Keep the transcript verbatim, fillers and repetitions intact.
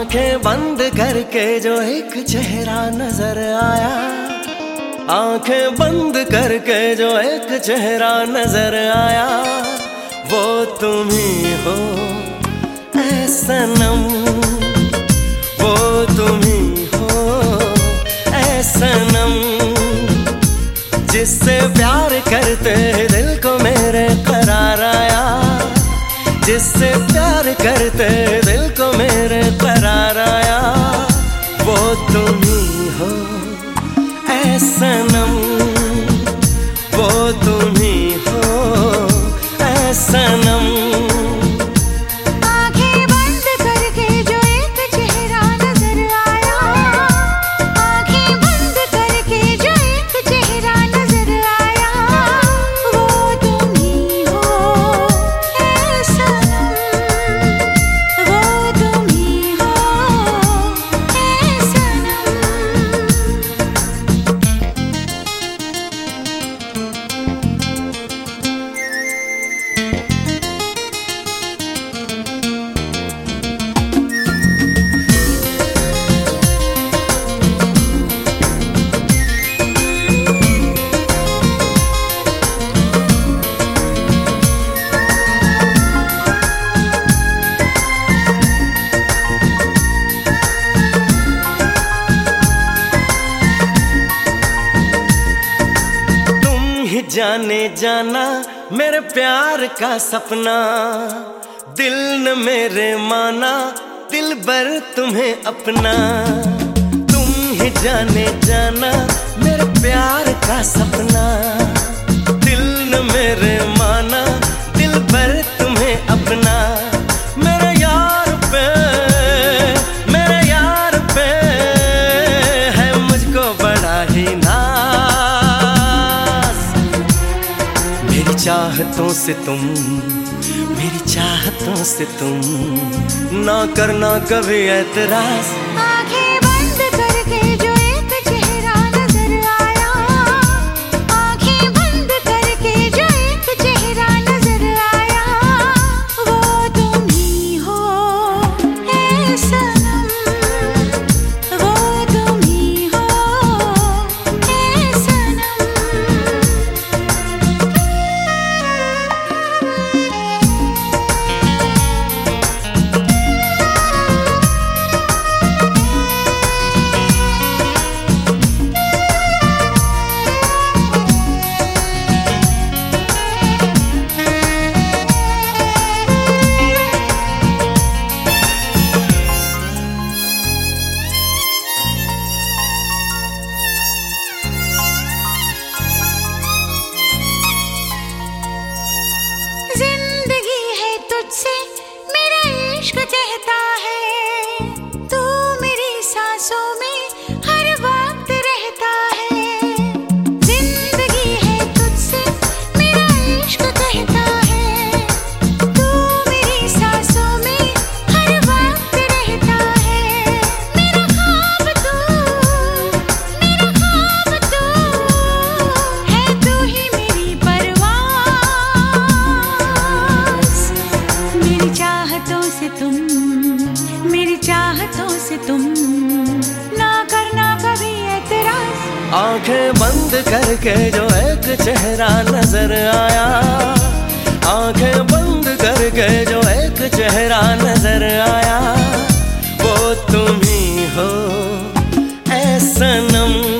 आंखें बंद करके जो एक चेहरा नजर आया, आंखें बंद करके जो एक चेहरा नजर आया, वो तुम ही हो ऐ सनम, वो तुम ही हो ऐ सनम। जिससे प्यार करते दिल को मेरे करार आया, जिससे प्यार करते दिल को मेरे करार आया, वो तुम ही हो ऐ सनम, वो तुम ही हो ऐ सनम। जाने जाना मेरे प्यार का सपना, दिल न मेरे माना दिल भर तुम्हें अपना। तुम ही जाने जाना मेरे प्यार का सपना, दिल न मेरे माना दिल भर तुम्हें अपना। मेरे यार पे मेरे यार पे है मुझको बड़ा ही चाहतों से तुम, मेरी चाहतों से तुम ना करना कभी ऐतराज। आंखें बंद करके जो एक चेहरा नजर आया, आंखें बंद करके जो एक चेहरा नजर आया, वो तुम ही हो ऐ सनम, वो तुम ही हो ऐ सनम। जिंदगी है तुझसे मेरा इश्क कहता है, तू मेरी सांसों में हर वक्त रहता है। जिंदगी है तुझसे मेरा इश्क कहता है, तू मेरी सांसों में हर वक्त रहता है। मेरा ख्वाब तू, मेरा ख्वाब तू है, तू ही मेरी परवाह। मेरी चाहतों से तुम, मेरी चाहतों से तुम ना करना कभी ऐतराज। आंखें बंद करके जो एक चेहरा नजर आया, आंखें बंद करके जो एक चेहरा नजर आया, वो तुम ही हो ऐ सनम।